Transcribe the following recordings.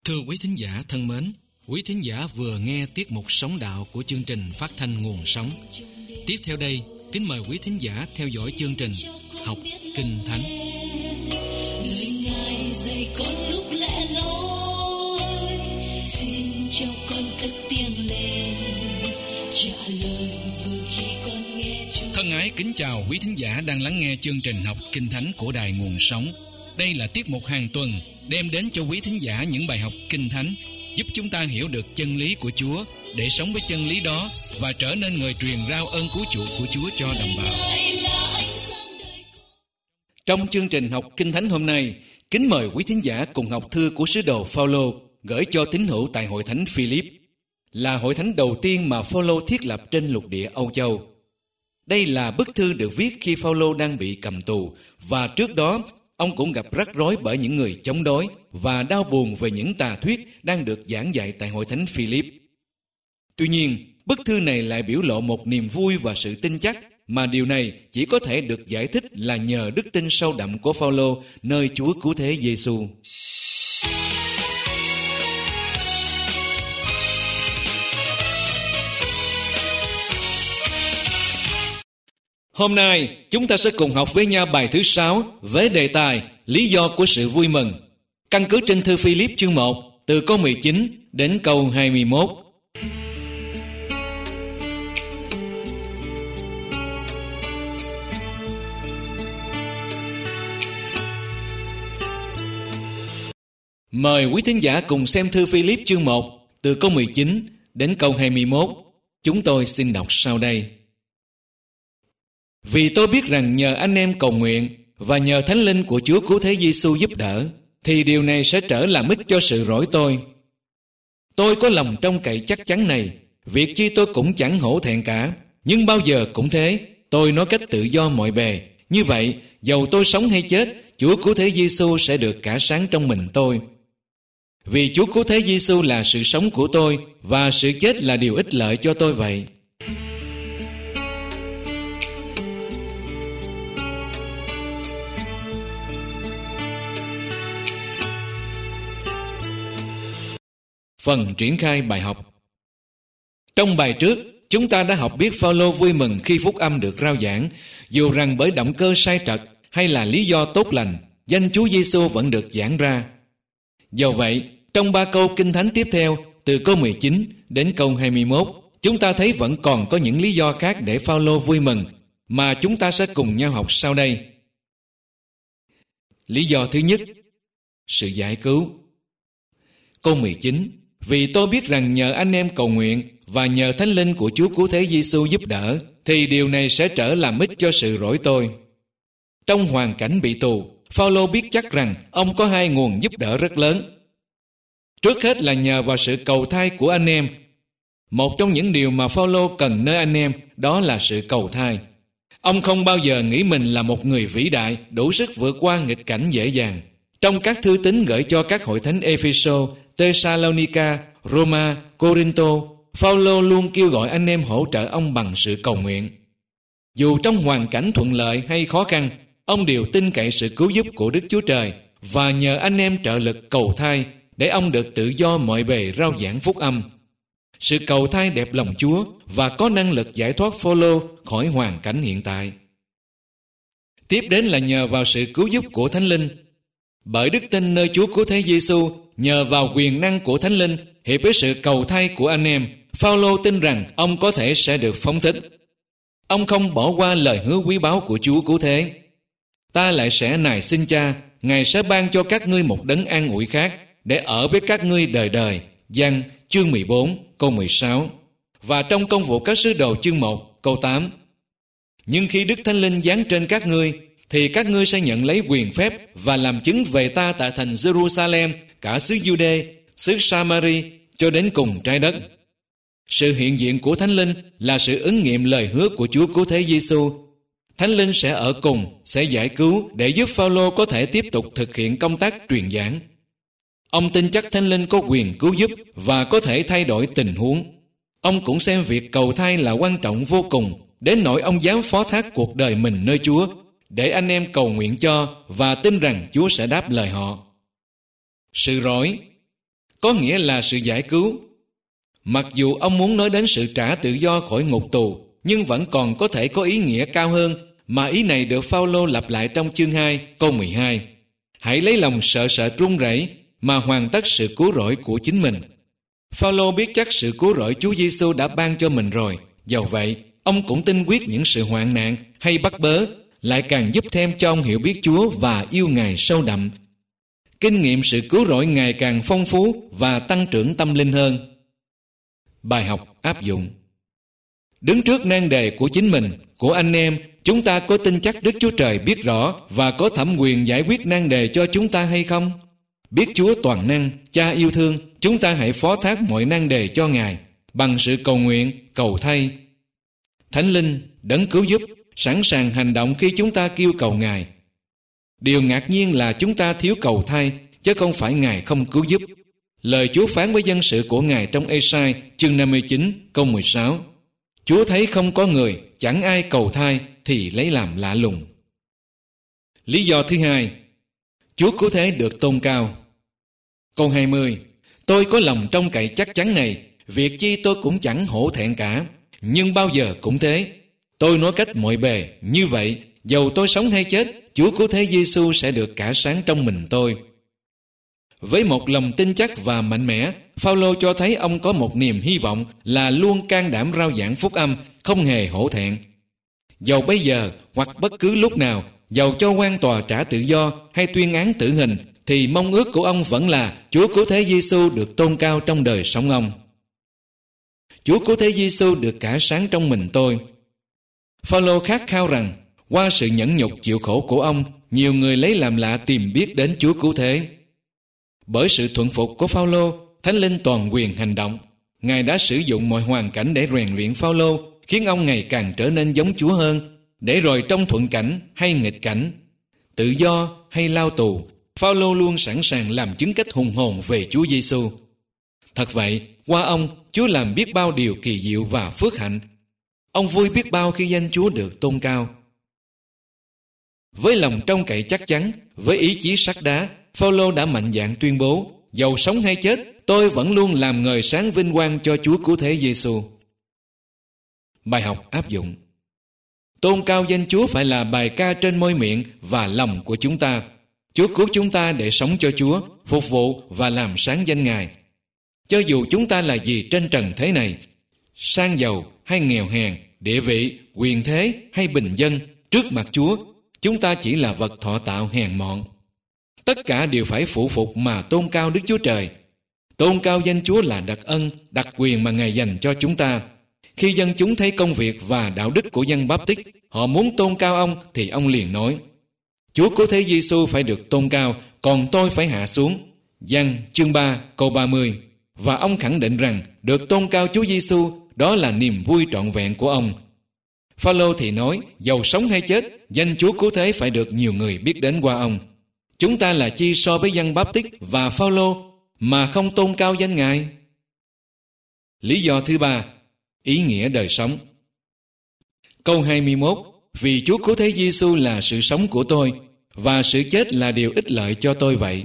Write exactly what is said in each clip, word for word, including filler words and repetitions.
Thưa quý thính giả thân mến, quý thính giả vừa nghe tiết mục Sống Đạo của chương trình phát thanh Nguồn Sống. Tiếp theo đây, kính mời quý thính giả theo dõi chương trình Học Kinh Thánh. Lời Ngài dạy con lúc lẻ loi, xin cho con cất tiếng lên, trả lời vừa khi con nghe Chúa. Thân ái kính chào quý thính giả đang lắng nghe chương trình Học Kinh Thánh của Đài Nguồn Sống. Đây là tiết mục hàng tuần đem đến cho quý thính giả những bài học Kinh Thánh giúp chúng ta hiểu được chân lý của Chúa để sống với chân lý đó và trở nên người truyền rao ơn cứu chuộc của Chúa cho đồng bào. Trong chương trình Học Kinh Thánh hôm nay, kính mời quý thính giả cùng học thư của sứ đồ Phao-lô gửi cho tín hữu tại hội thánh Philip, là hội thánh đầu tiên mà Phao-lô thiết lập trên lục địa Âu Châu. Đây là bức thư được viết khi Phao-lô đang bị cầm tù, và trước đó ông cũng gặp rắc rối bởi những người chống đối và đau buồn về những tà thuyết đang được giảng dạy tại hội thánh Philip. Tuy nhiên, bức thư này lại biểu lộ một niềm vui và sự tin chắc, mà điều này chỉ có thể được giải thích là nhờ đức tin sâu đậm của Phao-lô nơi Chúa Cứu Thế Giê-xu. Hôm nay, chúng ta sẽ cùng học với nhau bài thứ sáu với đề tài Lý do của sự vui mừng, căn cứ trên thư Philip chương một, từ câu mười chín đến câu hai mươi mốt. Mời quý thính giả cùng xem thư Philip chương một, từ câu mười chín đến câu hai mươi mốt. Chúng tôi xin đọc sau đây. Vì tôi biết rằng nhờ anh em cầu nguyện và nhờ Thánh Linh của Chúa Cứu Thế Giê-xu giúp đỡ, thì điều này sẽ trở làm ích cho sự rỗi tôi. Tôi có lòng trông cậy chắc chắn này, việc chi tôi cũng chẳng hổ thẹn cả, nhưng bao giờ cũng thế, tôi nói cách tự do mọi bề. Như vậy, dầu tôi sống hay chết, Chúa Cứu Thế Giê-xu sẽ được cả sáng trong mình tôi. Vì Chúa Cứu Thế Giê-xu là sự sống của tôi, và sự chết là điều ích lợi cho tôi vậy. Phần triển khai bài học. Trong bài trước, chúng ta đã học biết Phao-lô vui mừng khi phúc âm được rao giảng, dù rằng bởi động cơ sai trật hay là lý do tốt lành, danh Chúa Giê-xu vẫn được giảng ra. Do vậy, trong ba câu Kinh Thánh tiếp theo, từ câu mười chín đến câu hai mươi mốt, chúng ta thấy vẫn còn có những lý do khác để Phao-lô vui mừng, mà chúng ta sẽ cùng nhau học sau đây. Lý do thứ nhất, sự giải cứu. Câu mười chín, vì tôi biết rằng nhờ anh em cầu nguyện và nhờ Thánh Linh của Chúa Cứu Thế Giê-xu giúp đỡ, thì điều này sẽ trở làm ích cho sự rỗi tôi. Trong hoàn cảnh bị tù, Phao-lô biết chắc rằng ông có hai nguồn giúp đỡ rất lớn. Trước hết là nhờ vào sự cầu thai của anh em. Một trong những điều mà Phao-lô cần nơi anh em đó là sự cầu thai. Ông không bao giờ nghĩ mình là một người vĩ đại, đủ sức vượt qua nghịch cảnh dễ dàng. Trong các thư tín gửi cho các hội thánh Ê-phê-sô, Tê-sa-lô-ni-ca, Roma, Cô-rinh-tô, Phao-lô luôn kêu gọi anh em hỗ trợ ông bằng sự cầu nguyện. Dù trong hoàn cảnh thuận lợi hay khó khăn, ông đều tin cậy sự cứu giúp của Đức Chúa Trời và nhờ anh em trợ lực cầu thai để ông được tự do mọi bề rao giảng phúc âm. Sự cầu thai đẹp lòng Chúa và có năng lực giải thoát Phao-lô khỏi hoàn cảnh hiện tại. Tiếp đến là nhờ vào sự cứu giúp của Thánh Linh. Bởi đức tin nơi Chúa Cứu Thế Giê-xu, nhờ vào quyền năng của Thánh Linh hiệp với sự cầu thai của anh em, Phao-lô tin rằng ông có thể sẽ được phóng thích. Ông không bỏ qua lời hứa quý báu của Chúa Cứu Thế. Ta lại sẽ nài xin Cha, Ngài sẽ ban cho các ngươi một đấng an ủi khác để ở với các ngươi đời đời. Giăng chương mười bốn câu mười sáu. Và trong Công vụ các sứ đồ chương một câu tám. Nhưng khi Đức Thánh Linh giáng trên các ngươi, thì các ngươi sẽ nhận lấy quyền phép và làm chứng về ta tại thành Jerusalem, cả xứ Giu-đê, xứ Sa-ma-ri, cho đến cùng trái đất. Sự hiện diện của Thánh Linh là sự ứng nghiệm lời hứa của Chúa Cứu Thế Giê-xu. Thánh Linh sẽ ở cùng, sẽ giải cứu để giúp Phao-lô có thể tiếp tục thực hiện công tác truyền giảng. Ông tin chắc Thánh Linh có quyền cứu giúp và có thể thay đổi tình huống. Ông cũng xem việc cầu thai là quan trọng vô cùng, đến nỗi ông dám phó thác cuộc đời mình nơi Chúa, để anh em cầu nguyện cho và tin rằng Chúa sẽ đáp lời họ. Sự rỗi. có nghĩa là sự giải cứu. Mặc dù ông muốn nói đến sự trả tự do khỏi ngục tù, nhưng vẫn còn có thể có ý nghĩa cao hơn, mà ý này được Phao-lô lặp lại trong chương hai, câu mười hai. Hãy lấy lòng sợ sệt run rẩy mà hoàn tất sự cứu rỗi của chính mình. Phao-lô biết chắc sự cứu rỗi Chúa Giêsu đã ban cho mình rồi. Dầu vậy, ông cũng tin quyết những sự hoạn nạn hay bắt bớ lại càng giúp thêm cho ông hiểu biết Chúa và yêu Ngài sâu đậm. Kinh nghiệm sự cứu rỗi ngày càng phong phú và tăng trưởng tâm linh hơn. Bài học áp dụng. Đứng trước nan đề của chính mình, của anh em, chúng ta có tin chắc Đức Chúa Trời biết rõ và có thẩm quyền giải quyết nan đề cho chúng ta hay không? Biết Chúa toàn năng, Cha yêu thương, chúng ta hãy phó thác mọi nan đề cho Ngài bằng sự cầu nguyện, cầu thay. Thánh Linh, đấng cứu giúp, sẵn sàng hành động khi chúng ta kêu cầu Ngài. Điều ngạc nhiên là chúng ta thiếu cầu thay, chứ không phải Ngài không cứu giúp. Lời Chúa phán với dân sự của Ngài trong Ê-sai chương năm mươi chín câu mười sáu. Chúa thấy không có người, chẳng ai cầu thay thì lấy làm lạ lùng. Lý do thứ hai, Chúa cứu thế được tôn cao. Câu hai mươi. Tôi có lòng trông cậy chắc chắn này, việc chi tôi cũng chẳng hổ thẹn cả, nhưng bao giờ cũng thế. Tôi nói cách mọi bề, như vậy, dầu tôi sống hay chết, Chúa cứu thế Giêsu sẽ được cả sáng trong mình tôi. Với một lòng tin chắc và mạnh mẽ, Phao-lô cho thấy ông có một niềm hy vọng là luôn can đảm rao giảng phúc âm, không hề hổ thẹn. Dầu bây giờ hoặc bất cứ lúc nào, dầu cho quan tòa trả tự do hay tuyên án tử hình, thì mong ước của ông vẫn là Chúa cứu thế Giêsu được tôn cao trong đời sống ông. Chúa cứu thế Giêsu được cả sáng trong mình tôi. Phao-lô khát khao rằng qua sự nhẫn nhục chịu khổ của ông, nhiều người lấy làm lạ tìm biết đến Chúa cứu thế. Bởi sự thuận phục của Phao-lô, Thánh Linh toàn quyền hành động. Ngài đã sử dụng mọi hoàn cảnh để rèn luyện Phao-lô, khiến ông ngày càng trở nên giống Chúa hơn. Để rồi trong thuận cảnh hay nghịch cảnh, tự do hay lao tù, Phao-lô luôn sẵn sàng làm chứng cách hùng hồn về Chúa Giêsu. Thật vậy, qua ông, Chúa làm biết bao điều kỳ diệu và phước hạnh. Ông vui biết bao khi danh Chúa được tôn cao. Với lòng trông cậy chắc chắn, với ý chí sắt đá, Phao-lô đã mạnh dạn tuyên bố, dầu sống hay chết, tôi vẫn luôn làm ngời sáng vinh quang cho Chúa cứu thế Giêsu. Bài học áp dụng. Tôn cao danh Chúa phải là bài ca trên môi miệng và lòng của chúng ta. Chúa cứu chúng ta để sống cho Chúa, phục vụ và làm sáng danh Ngài. Cho dù chúng ta là gì trên trần thế này, sang giàu hay nghèo hèn, địa vị, quyền thế hay bình dân, trước mặt Chúa, chúng ta chỉ là vật thọ tạo hèn mọn. Tất cả đều phải phụ phục mà tôn cao Đức Chúa Trời. Tôn cao danh Chúa là đặc ân, đặc quyền mà Ngài dành cho chúng ta. Khi dân chúng thấy công việc và đạo đức của dân Báp-tích, họ muốn tôn cao ông thì ông liền nói, Chúa cứu thế Giêsu phải được tôn cao, còn tôi phải hạ xuống. Giăng chương ba câu ba mươi. Và ông khẳng định rằng được tôn cao Chúa Giêsu, đó là niềm vui trọn vẹn của ông. Phao-lô thì nói, dầu sống hay chết, danh Chúa cứu thế phải được nhiều người biết đến qua ông. Chúng ta là chi so với dân Báp-tích và Phao-lô mà không tôn cao danh Ngài? Lý do thứ ba, ý nghĩa đời sống. Câu hai mươi mốt. Vì Chúa cứu thế Giêsu là sự sống của tôi, và sự chết là điều ích lợi cho tôi vậy.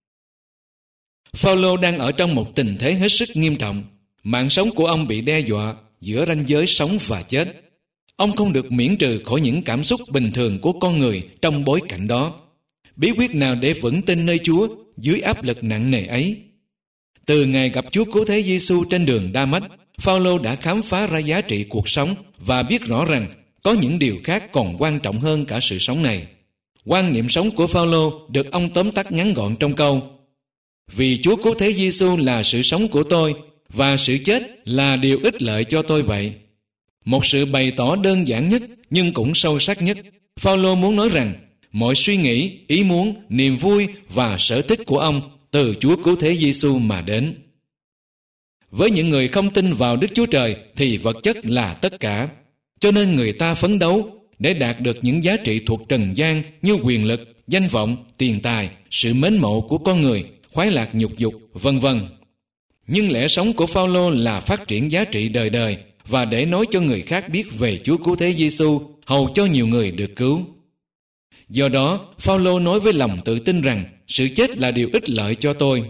Phao-lô đang ở trong một tình thế hết sức nghiêm trọng. Mạng sống của ông bị đe dọa giữa ranh giới sống và chết. Ông không được miễn trừ khỏi những cảm xúc bình thường của con người trong bối cảnh đó. Bí quyết nào để vững tin nơi Chúa dưới áp lực nặng nề ấy? Từ ngày gặp Chúa cứu thế Giêsu trên đường Đa-mách, Phao-lô đã khám phá ra giá trị cuộc sống và biết rõ rằng có những điều khác còn quan trọng hơn cả sự sống này. Quan niệm sống của Phao-lô được ông tóm tắt ngắn gọn trong câu: vì Chúa cứu thế Giêsu là sự sống của tôi, và sự chết là điều ích lợi cho tôi vậy. Một sự bày tỏ đơn giản nhất nhưng cũng sâu sắc nhất. Phao-lô muốn nói rằng mọi suy nghĩ, ý muốn, niềm vui và sở thích của ông từ Chúa cứu thế Giêsu mà đến. Với những người không tin vào Đức Chúa Trời thì vật chất là tất cả, cho nên người ta phấn đấu để đạt được những giá trị thuộc trần gian như quyền lực, danh vọng, tiền tài, sự mến mộ của con người, khoái lạc nhục dục, vân vân. Nhưng lẽ sống của Phao-lô là phát triển giá trị đời đời và để nói cho người khác biết về Chúa cứu thế Giêsu, hầu cho nhiều người được cứu. Do đó, Phao-lô nói với lòng tự tin rằng sự chết là điều ích lợi cho tôi.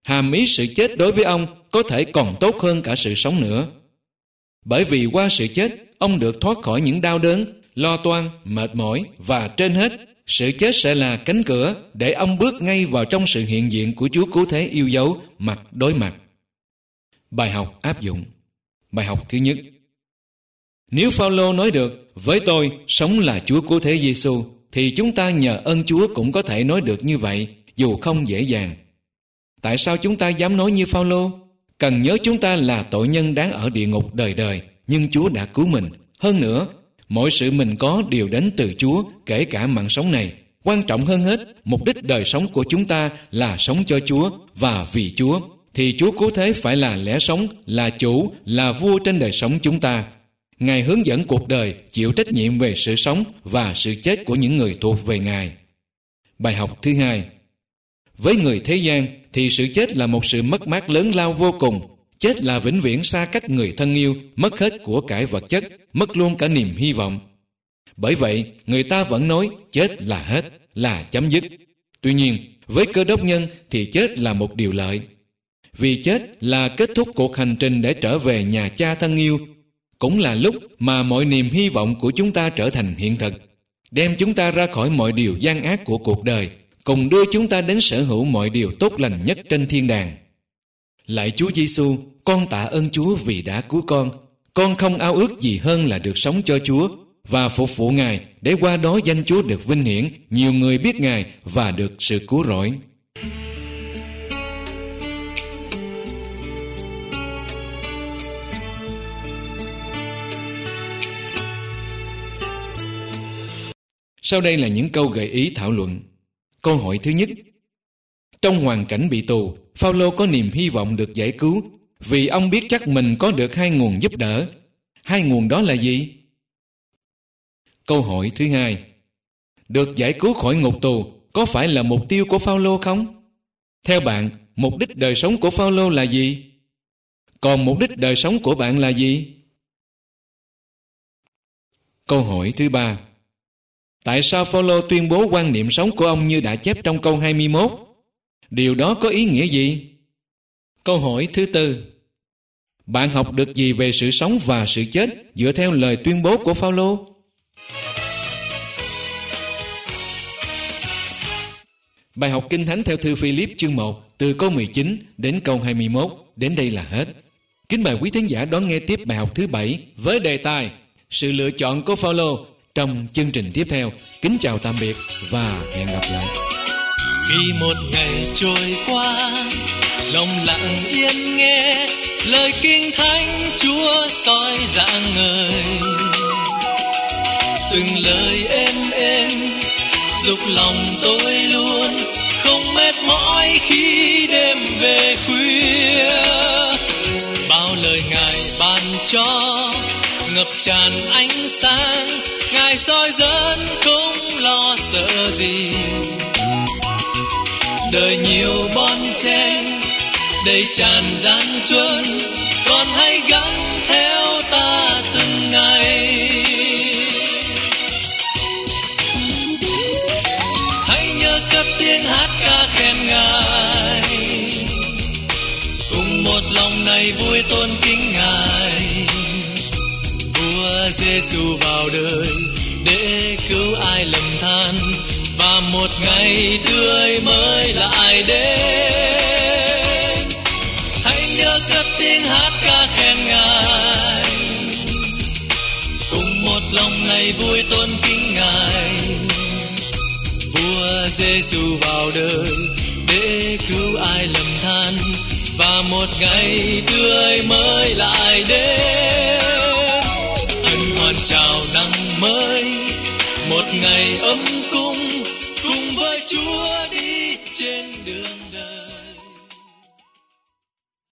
Hàm ý sự chết đối với ông có thể còn tốt hơn cả sự sống nữa. Bởi vì qua sự chết, ông được thoát khỏi những đau đớn, lo toan, mệt mỏi và trên hết, sự chết sẽ là cánh cửa để ông bước ngay vào trong sự hiện diện của Chúa Cứu Thế yêu dấu mặt đối mặt. Bài học áp dụng. Bài học thứ nhất. Nếu Phao-lô nói được, với tôi, sống là Chúa Cứu Thế Giêsu, thì chúng ta nhờ ơn Chúa cũng có thể nói được như vậy, dù không dễ dàng. Tại sao chúng ta dám nói như Phao-lô? Cần nhớ chúng ta là tội nhân đáng ở địa ngục đời đời, nhưng Chúa đã cứu mình. Hơn nữa, mọi sự mình có đều đến từ Chúa, kể cả mạng sống này. Quan trọng hơn hết, mục đích đời sống của chúng ta là sống cho Chúa và vì Chúa. Thì Chúa Cứu Thế phải là lẽ sống, là chủ, là vua trên đời sống chúng ta. Ngài hướng dẫn cuộc đời, chịu trách nhiệm về sự sống và sự chết của những người thuộc về Ngài. Bài học thứ hai. Với người thế gian thì sự chết là một sự mất mát lớn lao vô cùng. Chết là vĩnh viễn xa cách người thân yêu, mất hết của cải vật chất, mất luôn cả niềm hy vọng. Bởi vậy, người ta vẫn nói chết là hết, là chấm dứt. Tuy nhiên, với Cơ Đốc nhân thì chết là một điều lợi. Vì chết là kết thúc cuộc hành trình để trở về nhà Cha thân yêu, cũng là lúc mà mọi niềm hy vọng của chúng ta trở thành hiện thực, đem chúng ta ra khỏi mọi điều gian ác của cuộc đời, cùng đưa chúng ta đến sở hữu mọi điều tốt lành nhất trên thiên đàng. Lạy Chúa Giêsu, con tạ ơn Chúa vì đã cứu con. Con không ao ước gì hơn là được sống cho Chúa và phục vụ Ngài, để qua đó danh Chúa được vinh hiển, nhiều người biết Ngài và được sự cứu rỗi. Sau đây là những câu gợi ý thảo luận. Câu hỏi thứ nhất. Trong hoàn cảnh bị tù, Phao-lô có niềm hy vọng được giải cứu vì ông biết chắc mình có được hai nguồn giúp đỡ. Hai nguồn đó là gì? Câu hỏi thứ hai. Được giải cứu khỏi ngục tù có phải là mục tiêu của Phao-lô không? Theo bạn, mục đích đời sống của Phao-lô là gì? Còn mục đích đời sống của bạn là gì? Câu hỏi thứ ba. Tại sao Phao-lô tuyên bố quan niệm sống của ông như đã chép trong câu hai mươi mốt? Điều đó có ý nghĩa gì? Câu hỏi thứ tư. Bạn học được gì về sự sống và sự chết dựa theo lời tuyên bố của Phao-lô? Bài học Kinh Thánh theo thư Phi-líp chương một từ câu mười chín đến câu hai mươi mốt đến đây là hết. Kính mời quý thính giả đón nghe tiếp bài học thứ bảy với đề tài Sự lựa chọn của Phao-lô trong chương trình tiếp theo. Kính chào tạm biệt và hẹn gặp lại. Khi một ngày trôi qua, lòng lặng yên nghe lời kinh thánh Chúa soi rạng ngời. Từng lời êm êm dục lòng tôi luôn không mệt mỏi khi đêm về khuya. Bao lời Ngài ban cho ngập tràn ánh sáng, Ngài soi dẫn không lo sợ gì. Đời nhiều bon chen đầy tràn gian truân, còn hãy gắng theo ta từng ngày. Hãy nhớ cất tiếng hát ca khen Ngài, cùng một lòng này vui tôn kính Ngài. Vua Giêsu vào đời để cứu ai lầm than, và một ngày tươi mới lại đến. Hãy nhớ cất tiếng hát ca khen Ngài, cùng một lòng này vui tôn kính Ngài. Vua Giêsu vào đời để cứu ai lầm than, và một ngày tươi mới lại đến. Hân hoan chào năm mới, một ngày ấm cung cùng với Chúa.